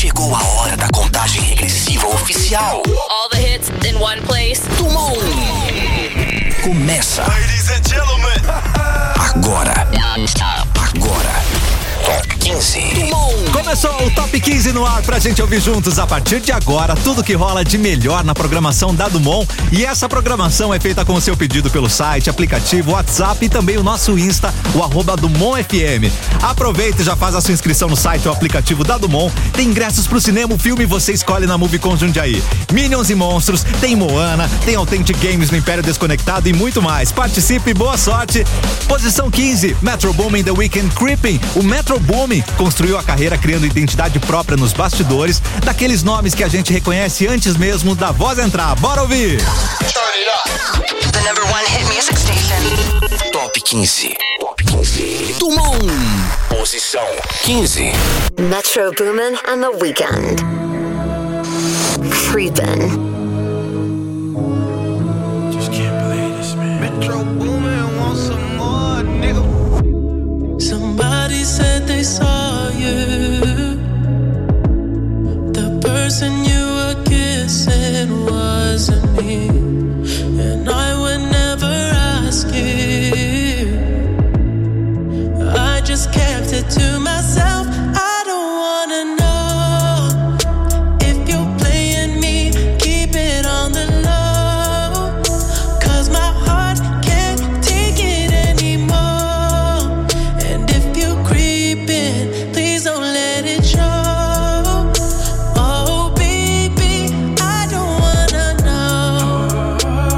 Chegou a hora da contagem regressiva oficial. All the hits in one place. Dumont. Começa. Ladies and gentlemen. Agora. Top 15. Dumont. Começou o Top 15 no ar pra gente ouvir juntos a partir de agora tudo que rola de melhor na programação da Dumont. E essa programação é feita com o seu pedido pelo site, aplicativo, WhatsApp e também o nosso Insta, o @DumontFM. Aproveita e já faz a sua inscrição no site ou aplicativo da Dumont. Tem ingressos pro cinema, o filme você escolhe na Movicon Jundiaí. Minions e Monstros, tem Moana, tem Authentic Games no Império Desconectado e muito mais. Participe e boa sorte. Posição 15, Metro Boomin The Weeknd Creeping. O Metro Boomin construiu a carreira criando identidade própria nos bastidores, daqueles nomes que a gente reconhece antes mesmo da voz entrar. Bora ouvir! The number one hit music station. Top 15. Dumont. Posição 15. Metro Boomin and The Weeknd. Creepin'. Just can't believe this, man. Metro Boomin want some more, nigga. Somebody said they saw you. The person you were kissing wasn't me, and I would never ask you. I just kept it to myself. I don't wanna know if you're playing me. Keep it on the low, 'cause my heart can't take it anymore. And if you're creeping, please don't let it show. Oh baby, I don't wanna know.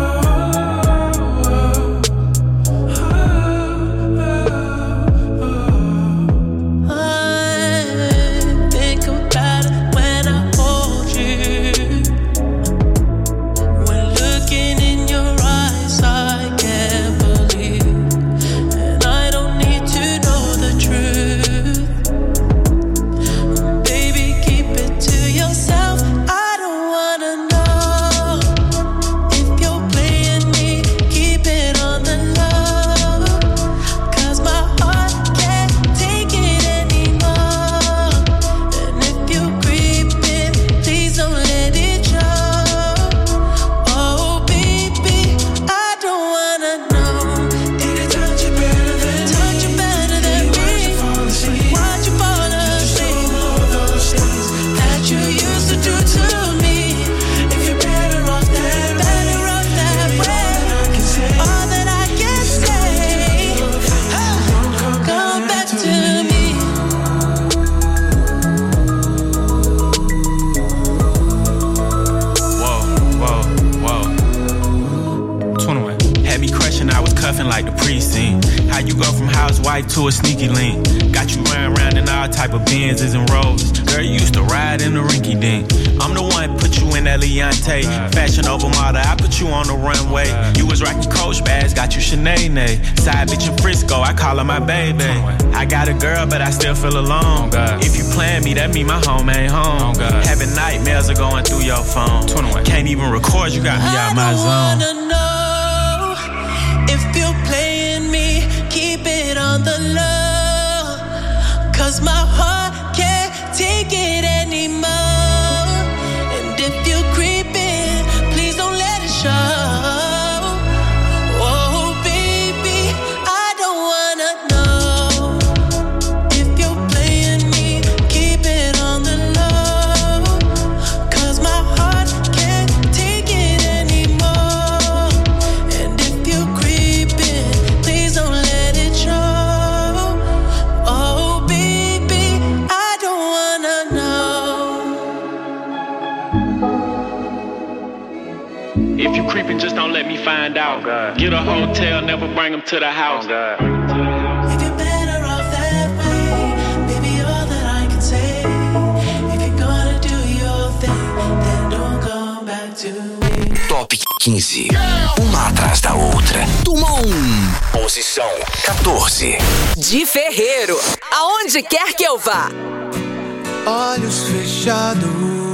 I think about it when I hold you. When looking in your eyes, I can't believe. And I don't need to know the truth. Baby, keep it to yourself. I don't wanna know if you're playing me. Keep it on the low, 'cause my heart can't take it anymore. And if you're creeping, please don't let it show. Oh baby, I don't wanna know. Did it touch you better than me? Touch you better than me? Why'd you fall asleep? Those things that you used to do to me. If you're better off that way, all that I can say, come back to me. Whoa. 21. Had me crushing, I was cuffing like the precinct. How you go from housewife to a sneaky link? Got you running around in all type of Benzes and Rolls. Girl, you used to ride in the rinky dink. I'm the one put you in that Leontay. Fashion over model, I put you on the runway. You was rocking Coach bags, got you Sinead. Side bitch in Frisco, I call her my baby. I got a girl, but I still feel alone. If you plan me, that mean my home ain't home. Having nightmares are going through your phone. Can't even record, you got me out my zone. I don't wanna know if you're playing me. Keep it on the low, 'cause my heart can't take it anymore. And if you're creeping, please don't let it show. Oh baby, I don't wanna know if you're playing me. Keep it on the low, 'cause my heart can't take it anymore. And if you're creeping, please don't let it show. Oh baby, I don't wanna know. If you creeping, just don't let me find out. Get a hotel, never bring them to the house. If you're better off that way, baby, all that I can say. If you're gonna do your thing, then don't come back to me. Top 15. Uma atrás da outra. Dumont. Posição 14. De Ferreiro, aonde quer que eu vá. Olhos fechados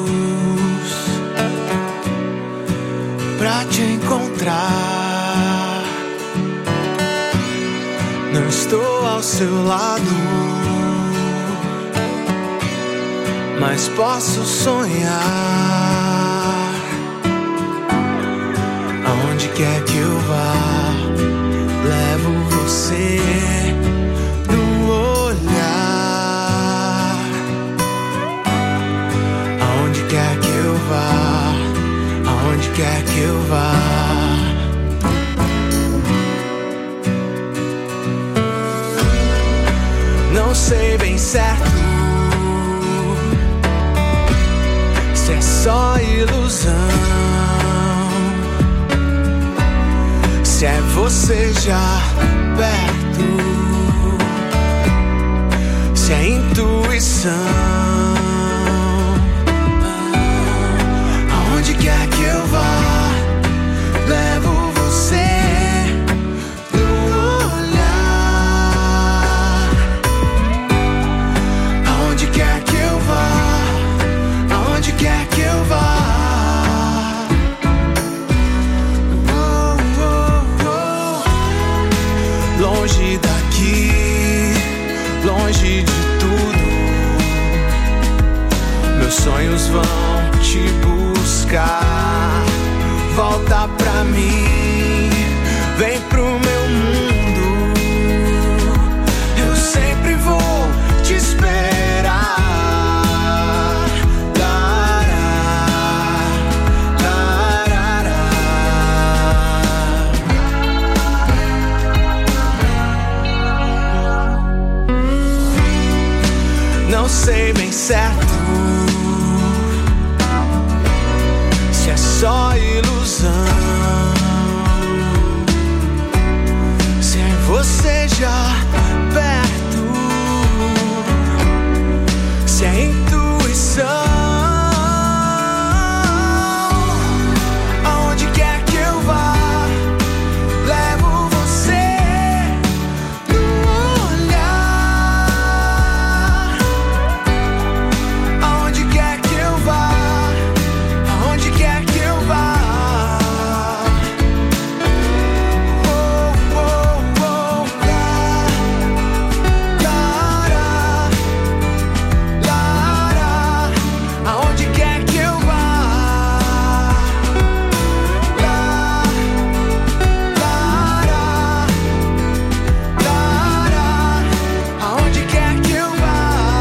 pra te encontrar. Não estou ao seu lado, mas posso sonhar. Aonde quer que eu vá, levo você no olhar. Aonde quer que eu vá, aonde quer que eu vá. Não sei bem certo se é só ilusão, se é você já perto, se é intuição. Aonde quer que eu vá, levo você no olhar. Aonde quer que eu vá, aonde quer que eu vá. Longe daqui, longe de tudo, meus sonhos vão te buscar. Volta pra mim, vem pro meu mundo, eu sempre vou te esperar. Não sei bem certo se é só ilusão, se é você já perto, se é intuição. Aonde quer que eu vá, levo você no olhar. Aonde quer que eu vá, aonde quer que eu vá. Oh, oh, oh, lara, aonde quer que eu vá. Aonde quer que eu vá.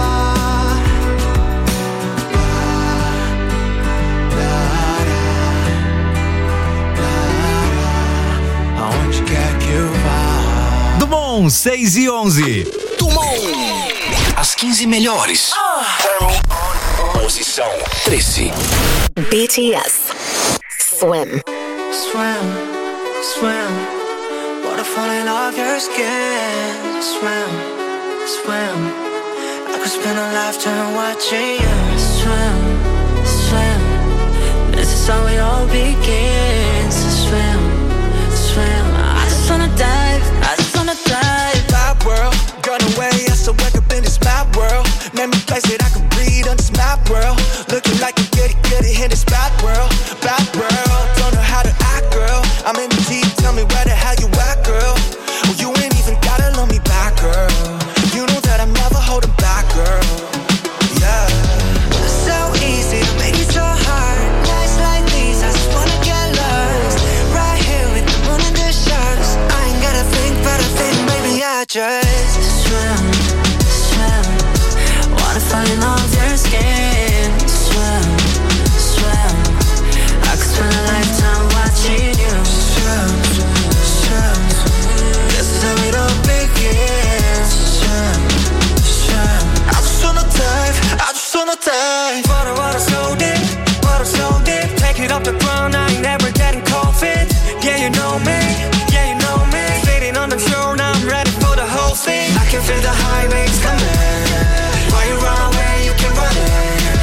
Aonde quer que eu vá. Dumont, 6 e 11. Dumont. As 15 melhores. Posição 13. BTS. Swim. Swim, swim, waterfall off your skin. Swim, swim, I could spend a lifetime watching you. Swim, swim, this is how it all begins. Swim, swim, I just wanna dive, I just wanna dive. Bad world, gone away, I still wake up in this mad world. Name a place that I can breathe on this mad world. Looking like a goody in this bad world. Bad world, don't know how to act, girl. I'm in the deep, tell me where the hell you at, girl. Well, you ain't even gotta love me back, girl. You know that I'm never holding back, girl. Yeah. So easy to make it so hard. Nights like these, I just wanna get lost. Right here with the moon and the stars. I ain't gotta think, but I think maybe I just swim, swim. Wanna fall off your skin. Swim, swim. I could spend a lifetime watching you. Swim, swim. This is how it all begins. Swim, swim. I just wanna dive, I just wanna dive. Water so deep, water so deep. Take it off the ground, I ain't never getting cold feet. Yeah, you know me, yeah, you know me. Sitting on the shore, now I'm ready for the whole thing. I can feel the high waves coming. While you run away, you can run it.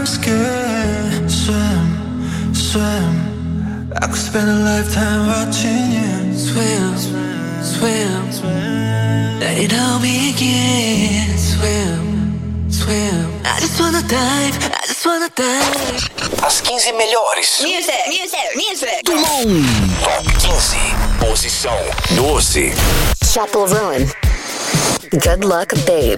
skin. Swim, swim. I could spend a lifetime watching you swim, swim, swim. Let it all begin. Swim, swim. I just wanna dive, I just wanna dive. As 15 melhores. Music. Do mundo. Top 15. Posição 12. Chapel Roan. Good luck, babe.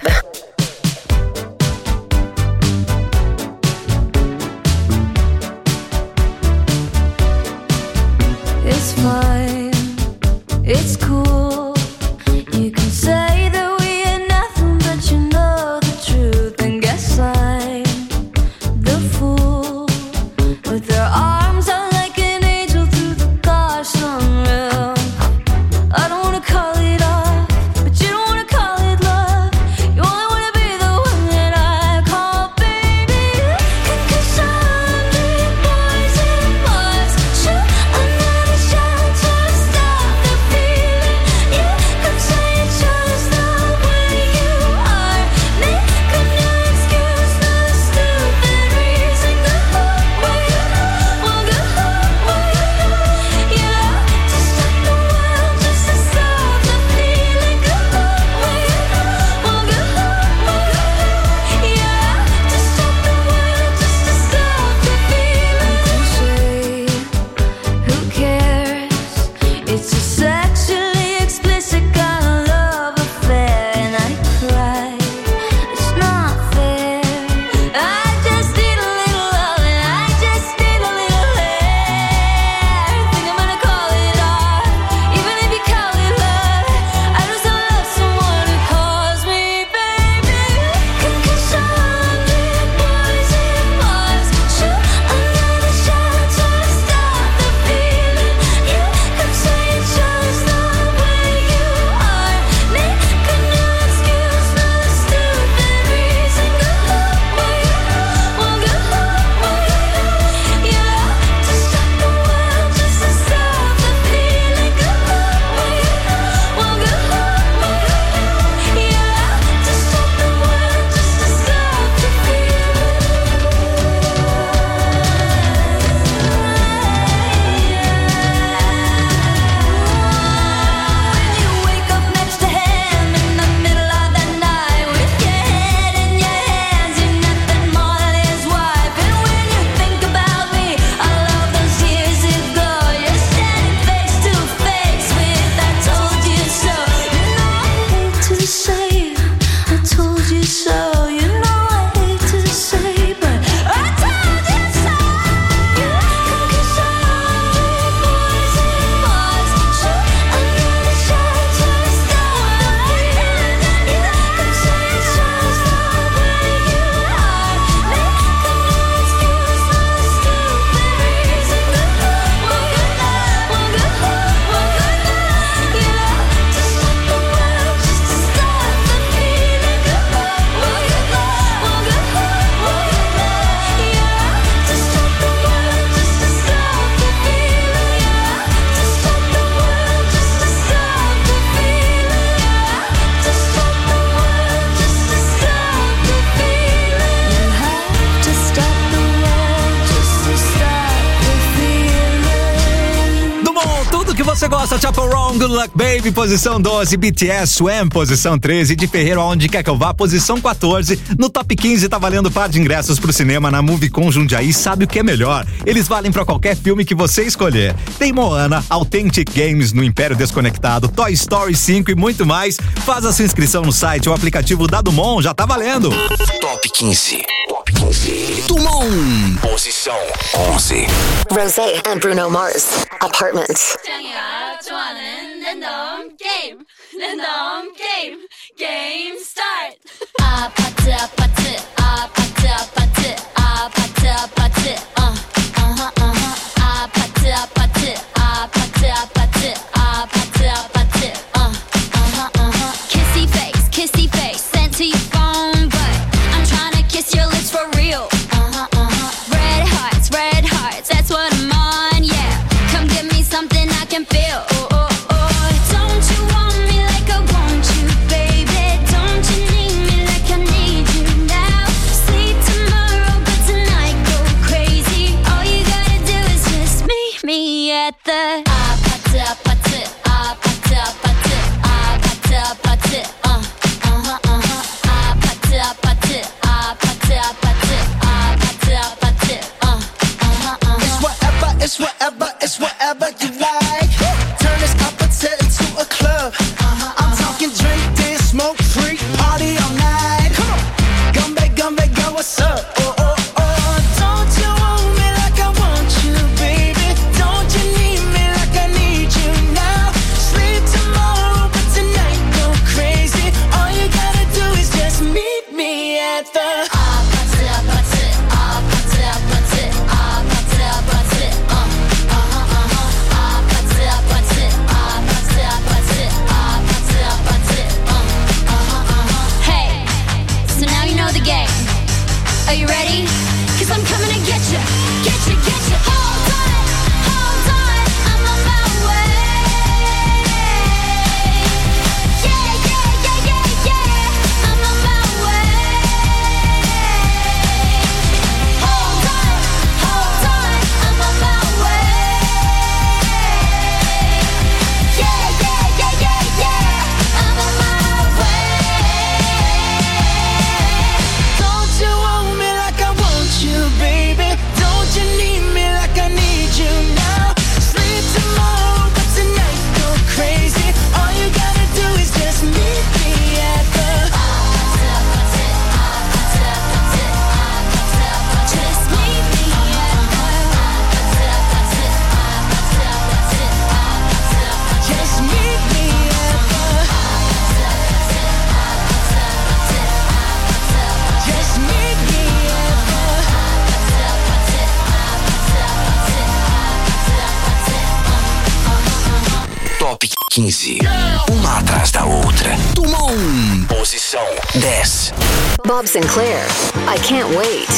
It's fine, it's cool. You can say that we ain't nothing, but you know the truth. And guess I'm the fool with their arms out like an angel through the car sunroof. I don't wanna call it off, but you don't wanna call it love. You only wanna be the one that I call baby. 'Cause 100 boys and Mars shoot another shot to stop the feeling. You could say it's just the way you are. Make a new excuse for the stupid reason. Go where you wanna go, where you yeah, to stop the world, just to stop the feeling. Go where you wanna go, yeah, to stop the world, just to stop the feeling. Who cares? It's a sexually explicit kind of love affair, and I cry. It's not fair. I just need a little love, and I just need a little hair. Think I'm gonna call it off, even if you call it love. I just don't love someone who calls me baby. 'Cause 100 boys and Mars shoot another shot to stop the feeling. You could say it's just the way you are. Make a new excuse for the stupid reason. Go where you wanna go, yeah, to stop the world, just to stop the feeling. Go where you wanna go, yeah, to stop the world, just to stop the feeling. When you wake up next to him in the middle of the night with your head in your hands, you're nothing more than his wife. And when you think about me, all of those years ago, you're standing face to face with I told you so. You know I hate to say I told you so. You know I hate to say, but I told you so. 'Cause 100 boys and Mars shoot another shot to stop the feeling. You could say it's just the way you are. Make a new excuse for the stupid reason. Go where you wanna go, yeah, to stop the world, just to stop the feeling. Go where you wanna go, yeah, to stop the world, just to stop the feeling. To stop the world, just to stop the feeling. To stop the world, just to stop the feeling. You have to stop the world, just to stop the feeling. Do bom, tudo que você gosta, Chapel Roan, Good Luck Baby, posição 12, BTS, Swim, posição 13, de Ferreiro, Aonde Quer Que Eu Vá, posição 14, no top 15 tá valendo par de ingressos pro cinema na Movicon Jundiaí, sabe o que é melhor? Eles valem pra qualquer filme que você escolher. Tem Moana, Authentic Games no Império Desconectado, Toy Story 5 e muito mais. Faz a sua inscrição no site, o aplicativo da Dumont já tá valendo. Top 15. Top 15. Do mundo. Posição 11. Rosé and Bruno Mars. Apartment. 짱이야 좋아하는 랜덤 게임 게임 스타트. 아파트 아파트 아파트 아파트 아파트 아파트 아파트 아파트 아파트 아파트 아파트 아파트 kissy face sent to your phone, but I'm trying to kiss your lips for real. Red hearts, that's what I'm on, yeah. Come give me something I can feel. Don't you want me like I want you, baby? Don't you need me like I need you now? 15. Uma atrás da outra. Toma posição 10. Bob Sinclair, I Can't Wait.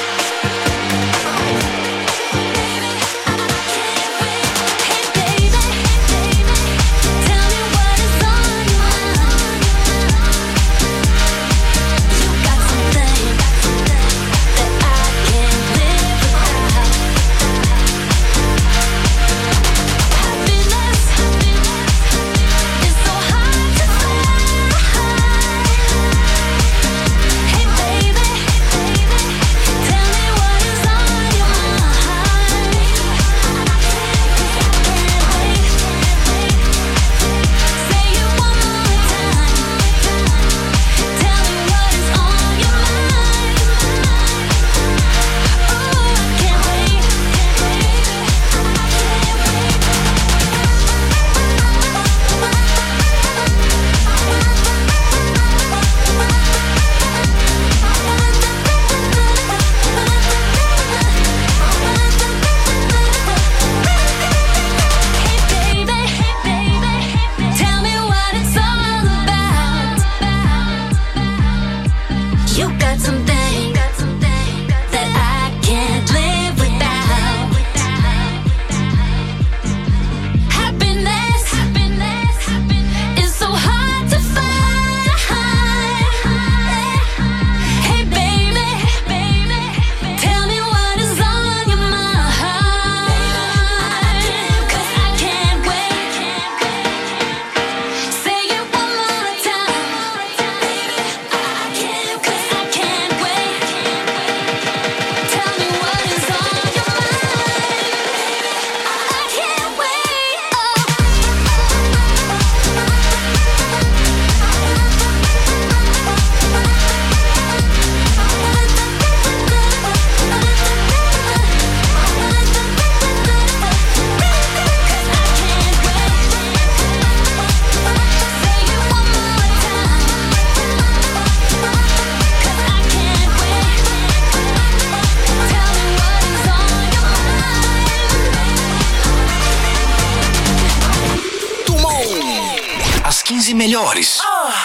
Melhores.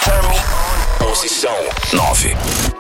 Posição 9.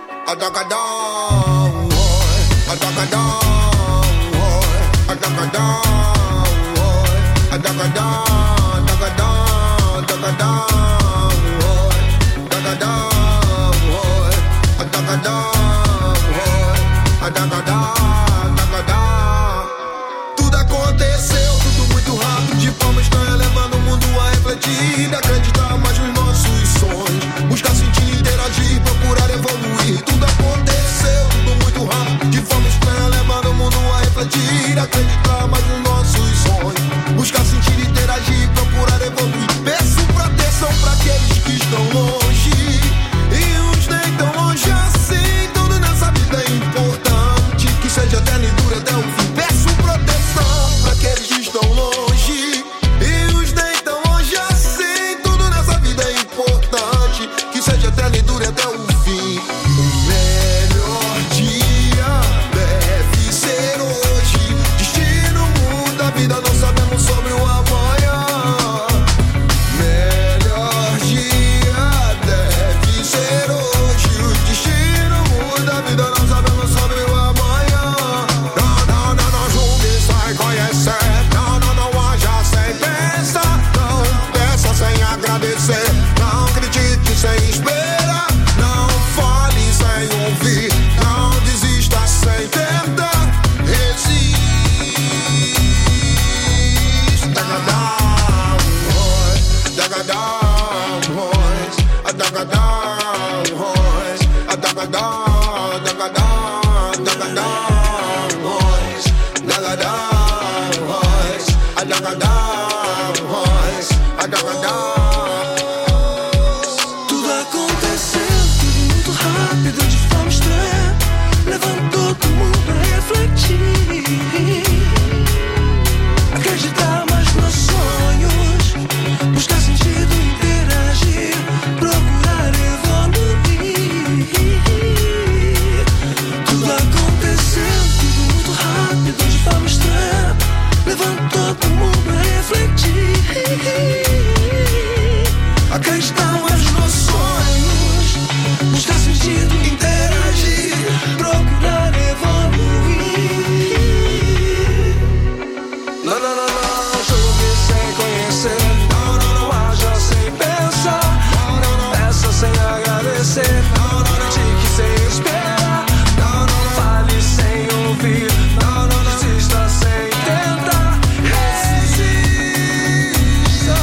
Tudo aconteceu, tudo muito rápido, de forma estranha, levando o mundo a refletir, acreditar mais nos nossos sonhos, buscar sentir, interagir, procurar evoluir. Tudo aconteceu, tudo muito rápido, de forma estranha, levando o mundo a refletir, acreditar mais nos nossos sonhos, buscar sentir, interagir, procurar evoluir. Peço proteção pra aqueles que estão longe e uns nem tão longe assim. Tudo nessa vida é importante, que seja eterno e dure até o fim. Peço proteção pra aqueles que estão longe e os nem tão longe assim. Tudo nessa vida é importante, que seja eterno e dure até o fim. O melhor dia deve ser hoje. Destino muda a vida, não sabemos sobre o amanhã. Melhor dia deve ser hoje. O destino muda a vida, não sabemos sobre o amanhã. Não julgue, sai conhecer. Não haja sem pensar. Não peça sem agradecer. Não critique sem esperar. Não fale sem ouvir. Não desista sem tentar. Resiste. Tudo aconteceu, tudo muito rápido, de forma estranha, levantou todo mundo a refletir, acreditar mais nos sonhos, buscar sentido, interagir, procurar evoluir. Tudo aconteceu, tudo muito rápido, de forma estranha, levantou todo mundo a refletir. mais os nossos sonhos. Buscar sentido, interagir, procurar evoluir. Não, não, não, não, chover sem conhecer. Não, não, não, haja sem pensar. Não, não, não, peça sem agradecer. Não, não, não, tique sem esperar. Não, não, não, fale sem ouvir. Não, não, não, desista sem tentar. Resista.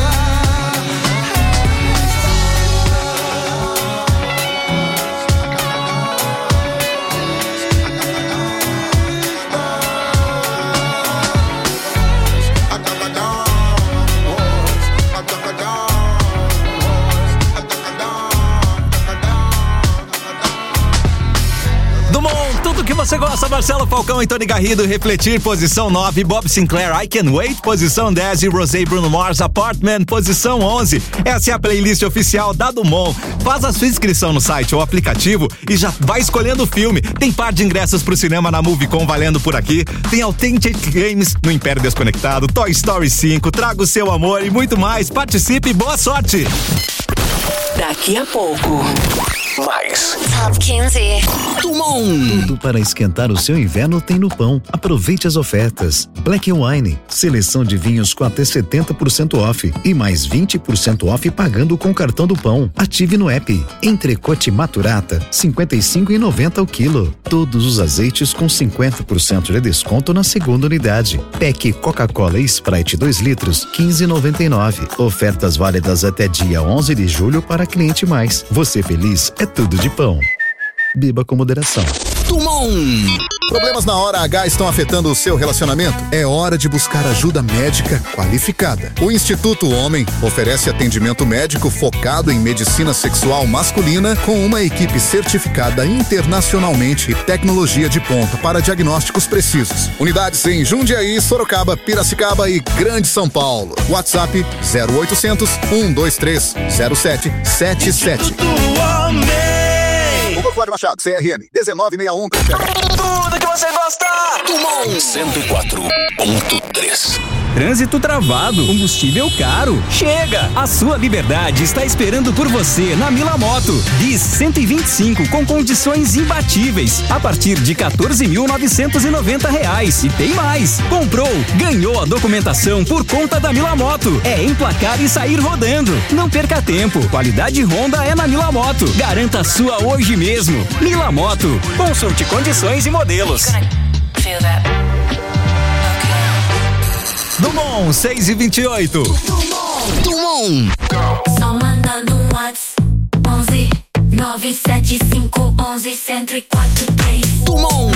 Dumont, tudo que você gosta, Marcelo Falcão e Tony Garrido, Refletir, posição 9, Bob Sinclair, I Can Wait, posição 10 e Rosé Bruno Mars, Apartment, posição 11. Essa é a playlist oficial da Dumont. Faz a sua inscrição no site ou aplicativo e já vai escolhendo o filme. Tem par de ingressos pro cinema na Movicon valendo por aqui. Tem Authentic Games no Império Desconectado, Toy Story 5, Traga o Seu Amor e muito mais. Participe e boa sorte! Daqui a pouco. Mais. Top 15. Dumont. Tudo para esquentar o seu inverno tem no Pão. Aproveite as ofertas. Black Wine, seleção de vinhos com até 70% off e mais 20% off pagando com o cartão do Pão. Ative no app. Entrecote Maturata, R$ 55,90 o quilo. Todos os azeites com 50% de desconto na segunda unidade. Pack Coca-Cola e Sprite 2 litros, R$ 15,99. Ofertas válidas até dia 11 de julho para cliente mais. Você feliz é tudo de Pão. Beba com moderação. Dumont. Problemas na hora H estão afetando o seu relacionamento? É hora de buscar ajuda médica qualificada. O Instituto Homem oferece atendimento médico focado em medicina sexual masculina com uma equipe certificada internacionalmente e tecnologia de ponta para diagnósticos precisos. Unidades em Jundiaí, Sorocaba, Piracicaba e Grande São Paulo. WhatsApp 0800 123 0777. Hugo Flávio Machado, CRM 1961. Tudo que você gosta. Dumont 104.3. Trânsito travado, combustível caro. Chega! A sua liberdade está esperando por você na Mila Moto. Bis 125 com condições imbatíveis a partir de R$ 14.990. E tem mais! Comprou, ganhou a documentação por conta da Mila Moto. É emplacar e sair rodando. Não perca tempo. Qualidade Honda é na Mila Moto. Garanta a sua hoje mesmo. Mila Moto. Consulte condições e modelos. Dumont, 6h28. Dumont. Só mandando um WhatsApp 11 975 11 104 3. Dumont.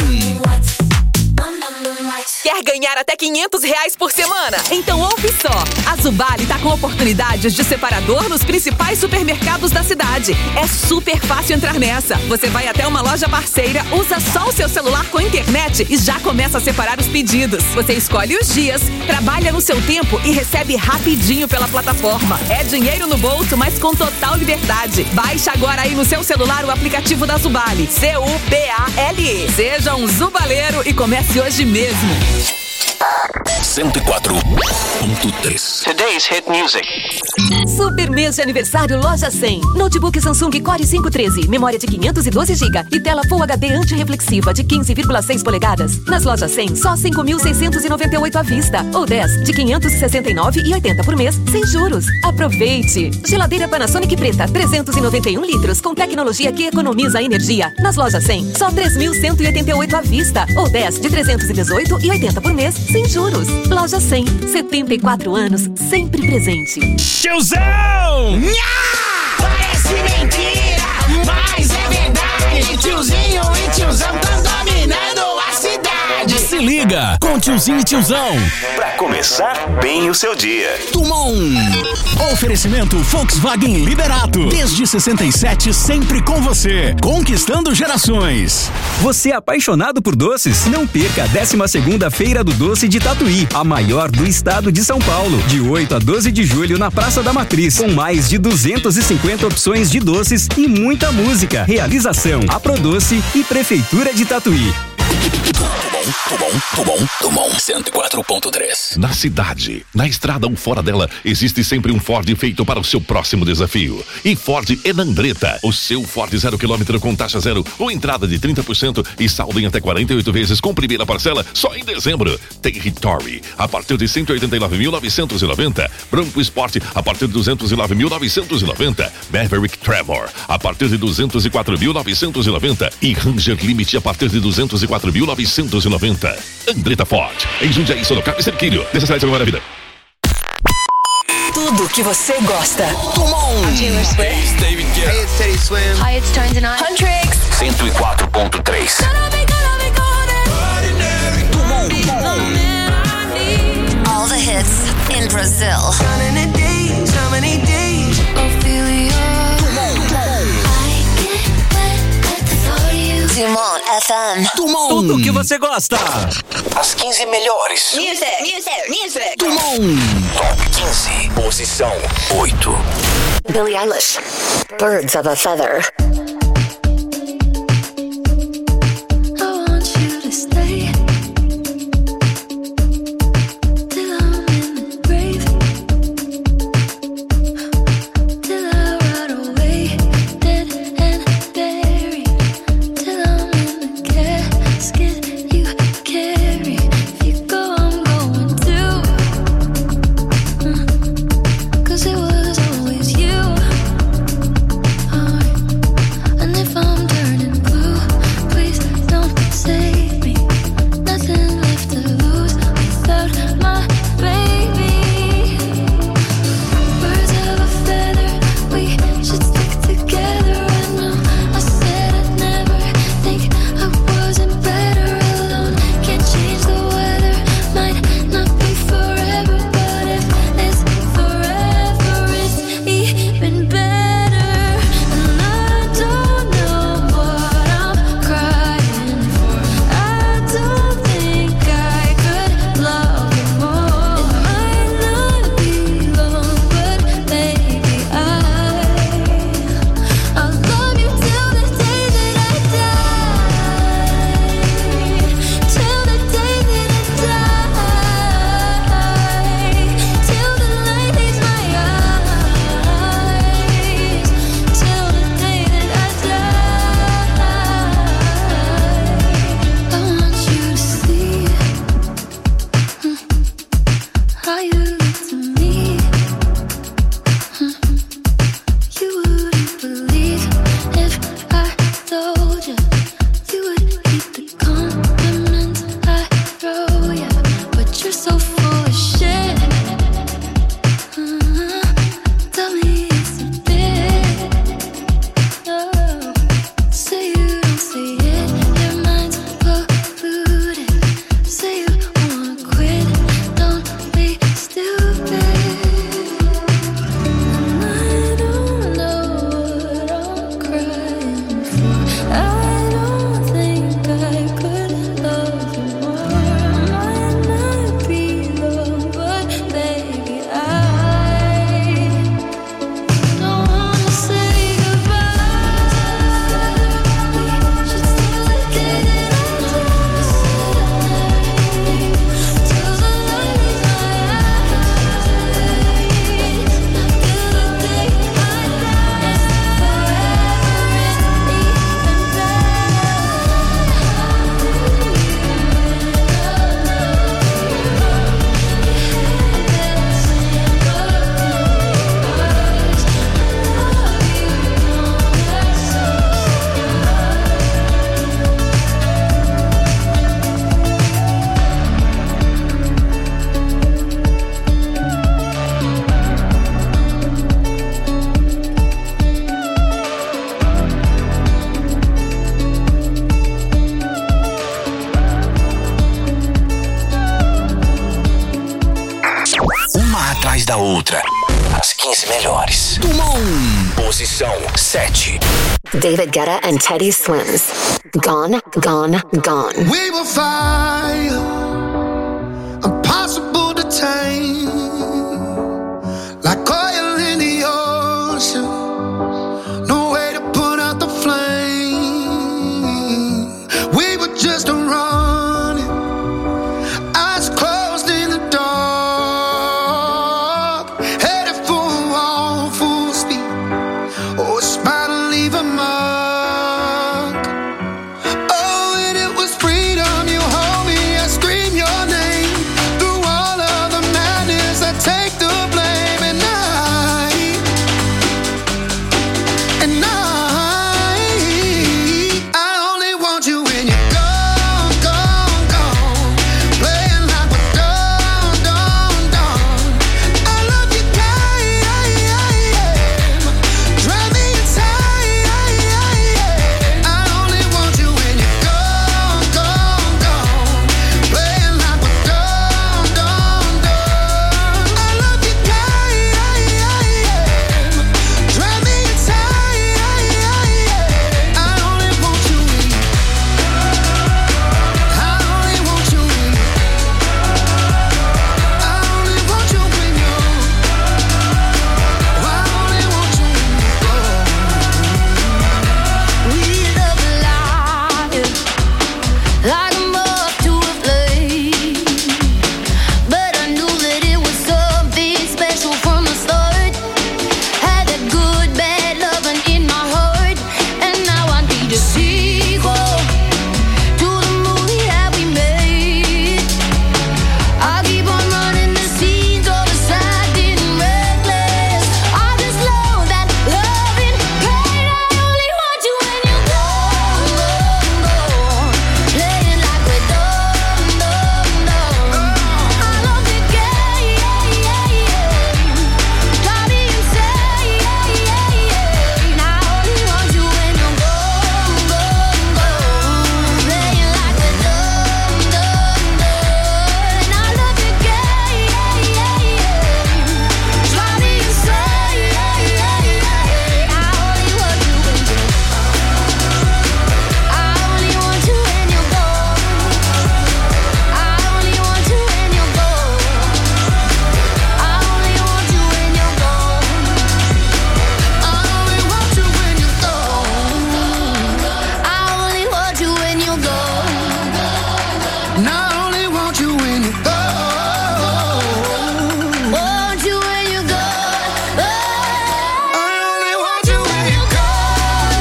Quer ganhar até R$500 por semana? Então ouve só. A Zubali tá com oportunidades de separador nos principais supermercados da cidade. É super fácil entrar nessa. Você vai até uma loja parceira, usa só o seu celular com internet e já começa a separar os pedidos. Você escolhe os dias, trabalha no seu tempo e recebe rapidinho pela plataforma. É dinheiro no bolso, mas com total liberdade. Baixe agora aí no seu celular o aplicativo da Zubali. Zubale. Seja um zubaleiro e comece hoje mesmo. 104.3. Today's hit music. Super mês de aniversário Loja 100. Notebook Samsung Core 513, memória de 512 GB e tela Full HD antirreflexiva de 15,6 polegadas. Nas Lojas 100, só 5.698 à vista ou 10 de 569,80 por mês, sem juros. Aproveite! Geladeira Panasonic preta, 391 litros, com tecnologia que economiza energia. Nas Lojas 100, só 3.188 à vista ou 10 de 318,80 por mês, sem juros. Loja 100, 74 anos, sempre presente. Tiozão! Nha! Parece mentira, mas é verdade. Tiozinho e tiozão tão dominando a cidade. Se liga com Tiozinho e Tiozão. Pra começar bem o seu dia. Dumont. Oferecimento Volkswagen Liberato. Desde 67, sempre com você. Conquistando gerações. Você é apaixonado por doces? Não perca a 12ª Feira do Doce de Tatuí, a maior do estado de São Paulo. De 8 a 12 de julho na Praça da Matriz. Com mais de 250 opções de doces e muita música. Realização: Aprodoce e Prefeitura de Tatuí. Dumont 104.3. Na cidade, na estrada ou fora dela, existe sempre um Ford feito para o seu próximo desafio. E Ford Enandretta, o seu Ford 0 km com taxa zero ou entrada de 30% e saldo em até 48 vezes com primeira parcela só em dezembro. Territory, a partir de 189.990. Bronco Sport, a partir de 209.990. Maverick Tremor, a partir de 204.990. E Ranger Limite, a partir de 204.990. Andretta Ford, em Jundiaí, Sorocaba e Cerquilho. Necessidade de salvar a vida. Tudo que você gosta. Dumont. I'm Taylor Swift. Hey, it's David Guetta. Hey, it's Teddy Swims. Hi, it's Tones and I. Huntrix. 104.3. All the hits in Brazil. Dumont FM. Dumont. Tudo que você gosta. As 15 melhores. Music. Dumont. Top 15. Posição 8. Billie Eilish. Birds of a Feather. Da outra. As 15 melhores. Dumont. Posição 7. David Guetta and Teddy Swims. Gone, Gone, Gone. We will fire, impossible to tame, like oil in the ocean, no way to put out the flame. We were just running And I only want you when you're gone, gone, gone. Playing like we're done, done, done. I love you, drive me insane. I only want you when you're gone, gone, gone. Playing like we're done, done, done. I love you, drive me insane. I only want you when I only want you when I only want you when you're I only want you when We love life like a moth to a flame, but I knew that it was something special from the start. Had that good, bad loving in my heart, and now I need a sequel to the movie that we made. I keep on running the scenes all aside and reckless. I just love that loving pain. I only want you when you're gone, gone, gone. Playing like we're done, done, done. I love the game, drive me insane. I only want you when you're gone, gone, gone. Playing like we're done, done, done. I love the game, drive me insane. I only want you when you're I only want you when you're gone. I only want you when you're gone. I only want you when you're gone. I only want you when you're gone. I only want you when you're gone. And I only want you when you're gone. Want you when you're gone. I only want you when you're gone.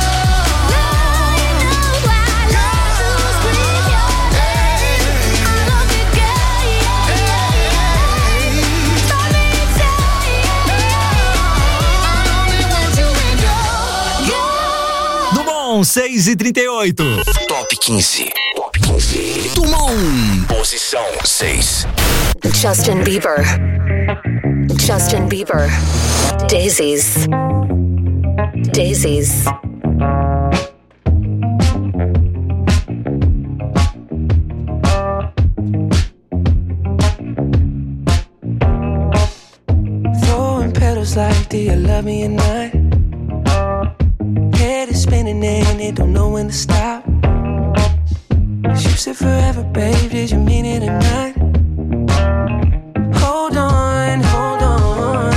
Do bom, 6h38. Top 15. Top 15. Dumont. Posição 6. Justin Bieber. Justin Bieber. Daisies. Daisies. Throwing petals like, do you love me or not? Head is spinning and it don't know when to stop. You said forever, babe, did you mean it or not? Hold on, hold on.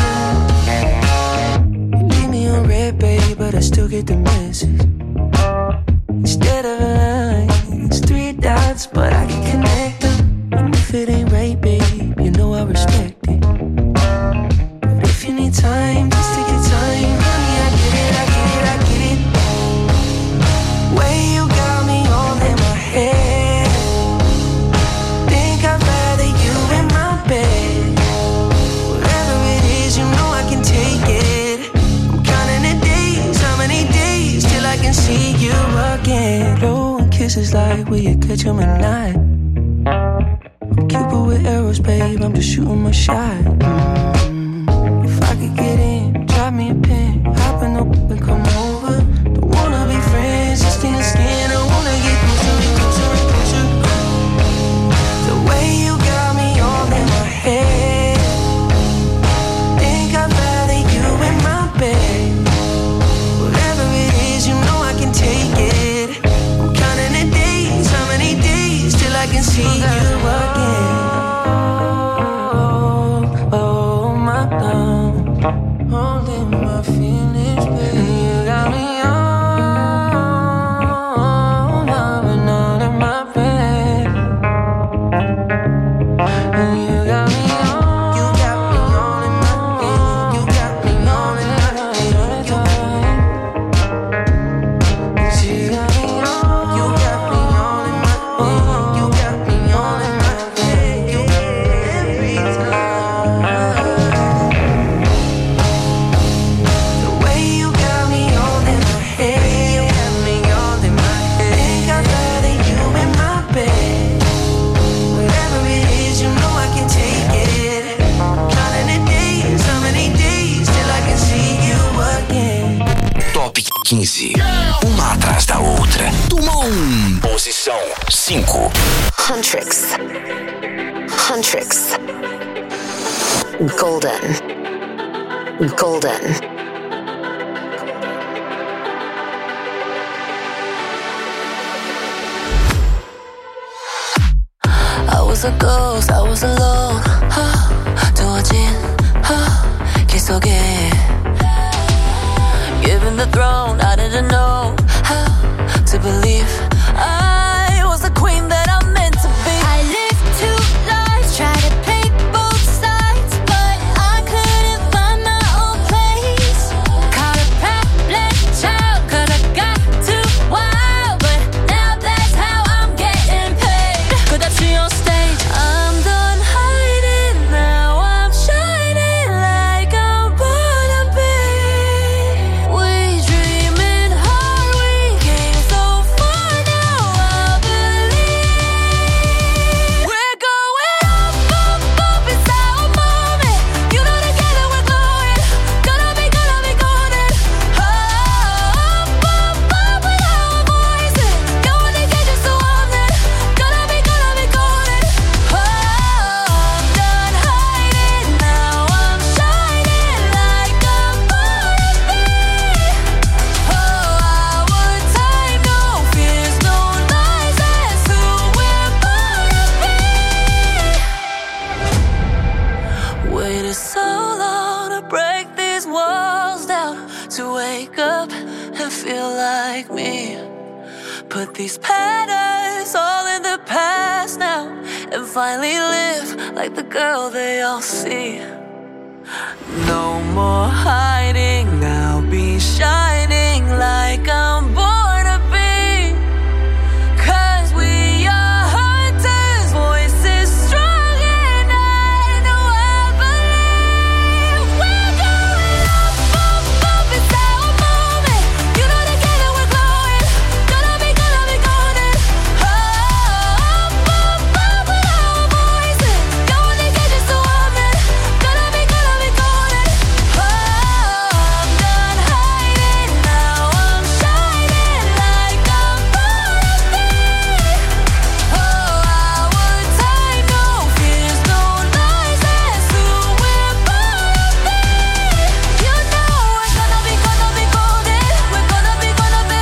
You leave me on red, babe, but I still get the message. Instead of a line, it's 3 dots, but I can connect them. And if it ain't right, babe, you know I respect it. But if you need time, just take your time, honey, I get it, I get it, I get it. Way you got me all in my head. Think I'd rather you in my bed. Whatever it is, you know I can take it. I'm counting the days, how many days till I can see you again. Blowing kisses like, will you catch 'em at night? I'm Cupid with arrows, babe, I'm just shooting my shot. If I could get in, drop me a pin, hop in up and come over. Don't wanna be friends, just skin to skin. I wanna get closer and closer and closer. The way you got me all in my head. Think I'd rather you in my bed. Whatever it is, you know I can take it. I'm counting the days, how many days till I can see you again. Oh, my love, holding my feelings, baby. You got me all loving all in my bed. You got me all, you got me all in my bed. You got me all in my bed. You got me all, you got me all in my bed. You got me all in 15. Uma atrás da outra. Dumont. Posição 5. Huntrix. Huntrix. Golden. Golden. I was a ghost, I was alone. 두어진 길 속에 given the throne, I didn't know how to believe I was the queen that I'm meant to be. I lived two lives, tried to play both sides, but I couldn't find my own place. Caught a problem child, 'cause I got too wild, but now that's how I'm getting paid. 끝없이 on stage, I'm done hiding, now I'm shining like I'm born to be. We dreaming hard, we came so far, now I believe. We're going up, up, up, it's our moment. You know together we're glowing, gonna be golden. Up, up, up with our voices, going to get you so on it. Gonna be golden. Oh, I'm done hiding, now I'm shining like I'm born to be. Oh, our time, no fears, no lies, that's who we're born to be. Waited so long to break these walls down, to wake up and feel like me. Put these patterns all in the past now, and finally live like the girl they all see. No more hiding, now be shining like I'm born to be. 'Cause we are hunters, voices strong, and I know I believe. We're going up, up, up, it's our moment. You know together we're glowing, gonna be golden. Oh, up, up, up with our voices, going to get you so on it. Gonna be golden. Oh, I'm done hiding, now I'm shining like I'm born to be. Oh, our time, no fears, no lies, that's who we're born to be. You know we're gonna be golden. We're gonna be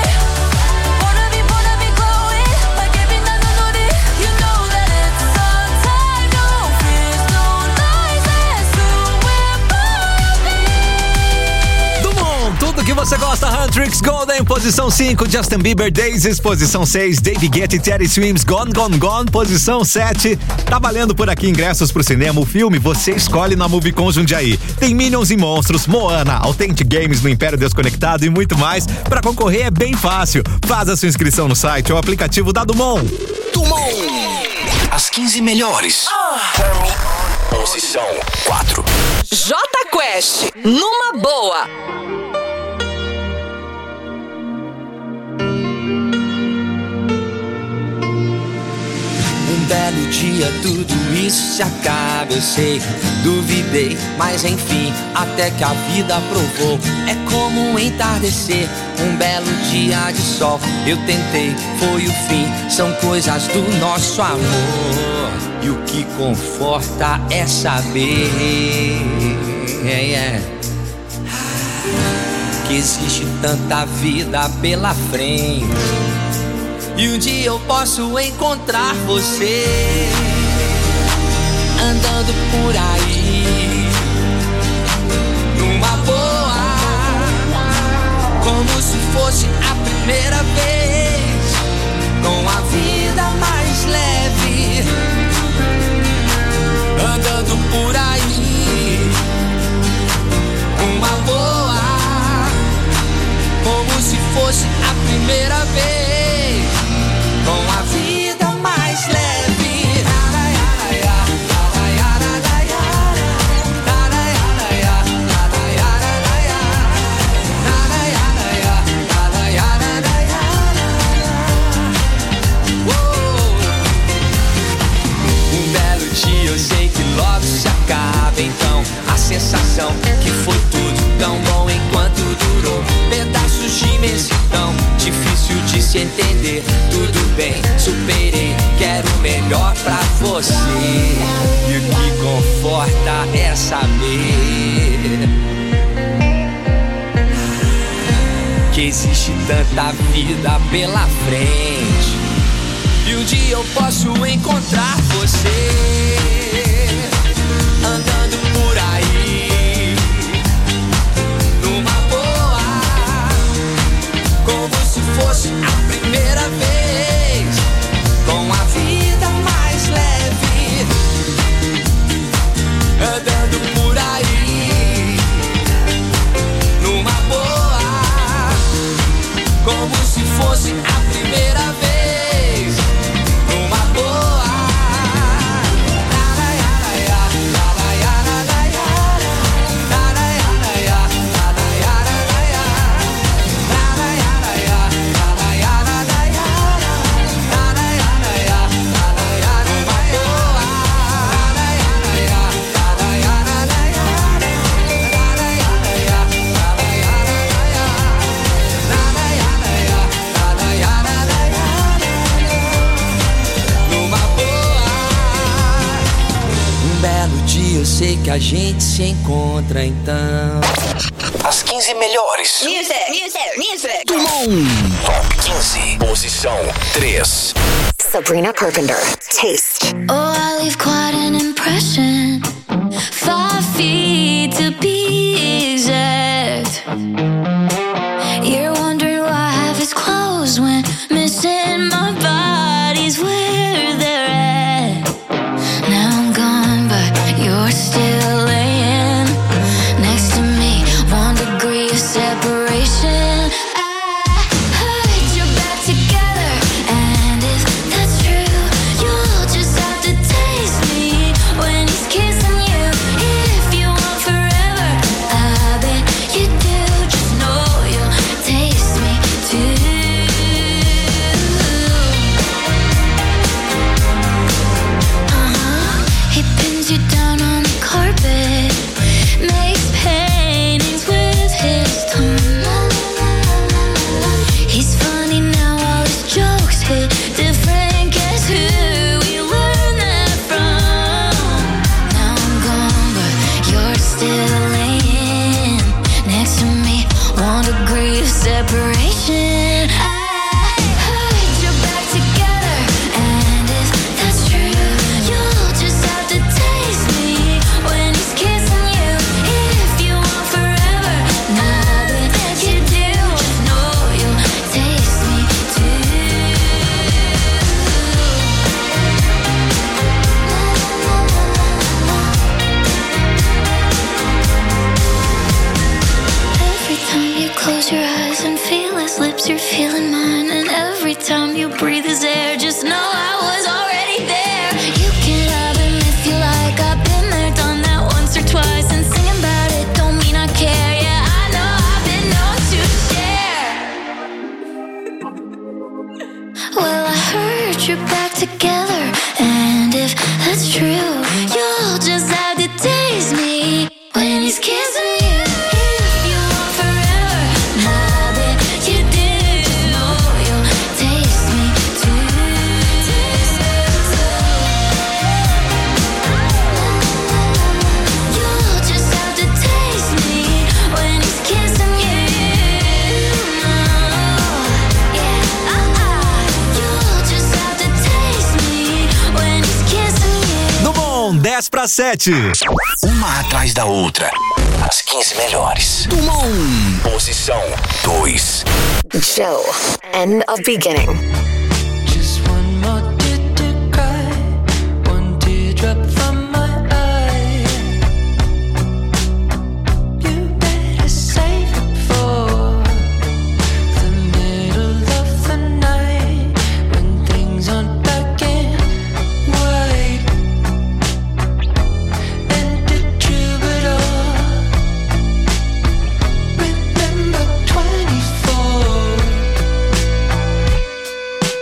glowing like every night on it. You know that it's our time, no fears, no lies, that's who we're born to be. Dumont, tudo que você gosta. Huntrix Golden, posição 5. Justin Bieber, Daisies, posição 6. David Guetta e Teddy Swims, Gone, Gone, Gone, posição 7. Tá valendo por aqui ingressos pro cinema. O filme você escolhe na Movicon Jundiaí. Tem Minions e Monstros, Moana, Authentic Games no Império Desconectado e muito mais. Pra concorrer é bem fácil. Faz a sua inscrição no site ou aplicativo da Dumont. Dumont. As 15 melhores. Posição 4. Jota Quest, numa boa. Um belo dia tudo isso se acaba, eu sei. Duvidei, mas enfim, até que a vida provou. É como um entardecer, um belo dia de sol. Eu tentei, foi o fim, são coisas do nosso amor. E o que conforta é saber que existe tanta vida pela frente. E um dia eu posso encontrar você andando por aí numa boa, como se fosse a primeira vez, com a vida mais leve, andando por aí numa boa, como se fosse a primeira vez, com a vida mais leve. Um belo dia eu sei que logo se acaba, então a sensação que foi tudo tão bom enquanto durou. Pedaços de se entender. Tudo bem, superei, quero o melhor pra você. E o que conforta é saber que existe tanta vida pela frente. E um dia eu posso encontrar você andando por aí, numa boa, como se fosse a primeira vez, com a vida mais leve, andando por aí, numa boa, como se fosse a primeira vez, numa boa. Eu sei que a gente se encontra então. As 15 melhores. Music. Do mundo. Top 15. Posição 3. Sabrina Carpenter. Taste. Oh, I leave quite an impression. 5 feet to be exact. You're wondering why I have his clothes when missing my body's where they're at. Now I'm gone, but you're still laying next to me. 1 degree of separation. I heard you're back together, and if that's true, you'll just have to taste me when he's kissing you. If you want forever, I bet you do. Just know you'll taste me too. He pins you down on the carpet, makes paintings with his tongue. He's funny now, all his jokes hit different. Guess who we learned that from? Now I'm gone, but you're still laying next to me. 1 degree of separation. I heard you're back together, and if that's true, you'll just have to taste me when he's kissing you. If you want forever, now that you do, just know you'll taste me too. Every time you close your eyes and feel his lips, you're feeling mine. And every time you breathe his air, just know I was already there. You can have him if you like. I've been there, done that once or twice. And singing about it don't mean I care. Yeah, I know I've been known to share. Well, I heard you're back together, and if that's true, you'll just have to taste me when he's kissing you. If you want forever, now that you do, know you'll taste me too. You'll just have to taste me when he's kissing you. You'll just have to taste me when he's kissing you. No bom, 10 para 7. Uma atrás da outra. As 15 melhores. Do mundo. Posição 2. Joe. End of beginning. Just one more tear to cry, one teardrop from my eye. You better save it for the middle of the night, when things aren't black and white. And did you at all remember 24?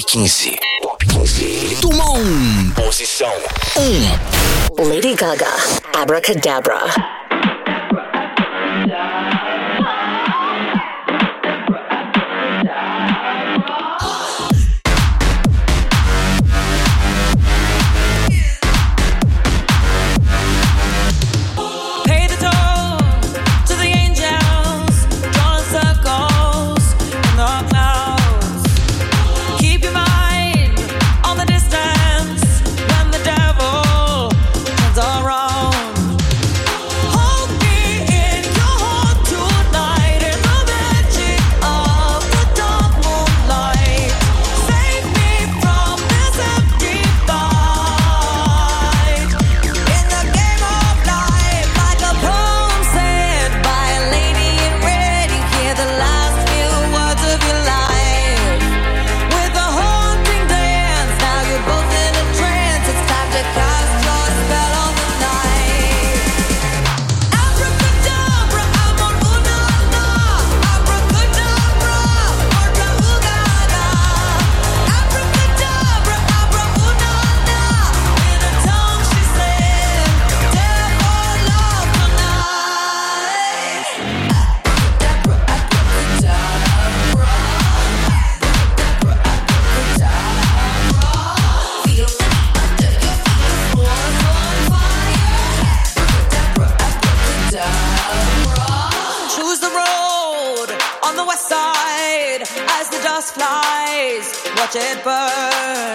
15. Dumont. Posição 1. Lady Gaga, Abracadabra. Watch it burn.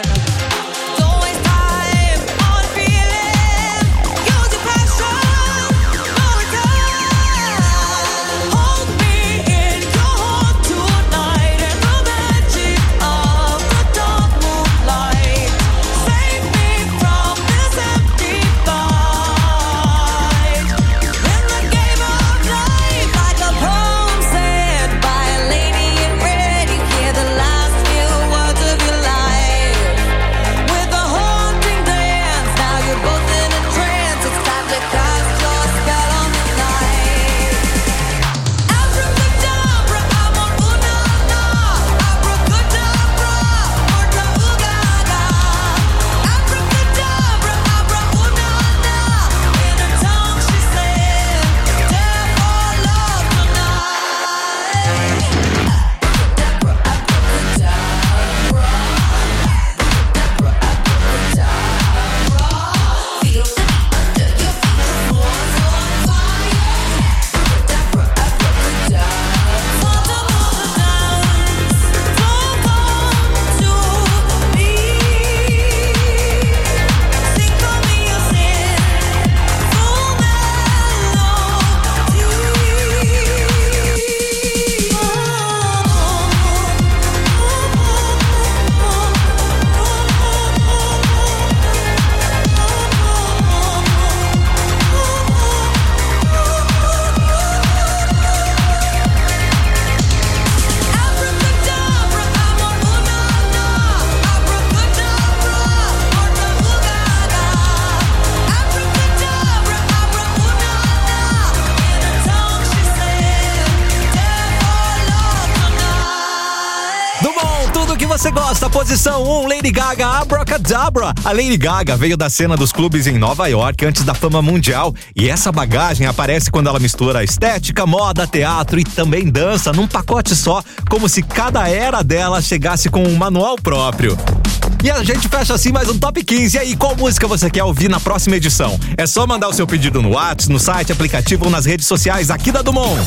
Você gosta? Posição 1, Lady Gaga, Abracadabra. A Lady Gaga veio da cena dos clubes em Nova York antes da fama mundial, e essa bagagem aparece quando ela mistura estética, moda, teatro e também dança num pacote só, como se cada era dela chegasse com um manual próprio. E a gente fecha assim mais um Top 15. E aí, qual música você quer ouvir na próxima edição? É só mandar o seu pedido no WhatsApp, no site, aplicativo ou nas redes sociais aqui da Dumont.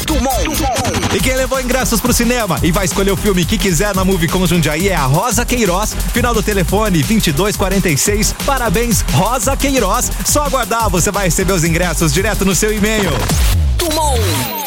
E quem levou ingressos pro cinema e vai escolher o filme que quiser na Movie com Jundiaí é a Rosa Queiroz. Final do telefone 2246. Parabéns, Rosa Queiroz. Só aguardar, você vai receber os ingressos direto no seu e-mail. Dumont.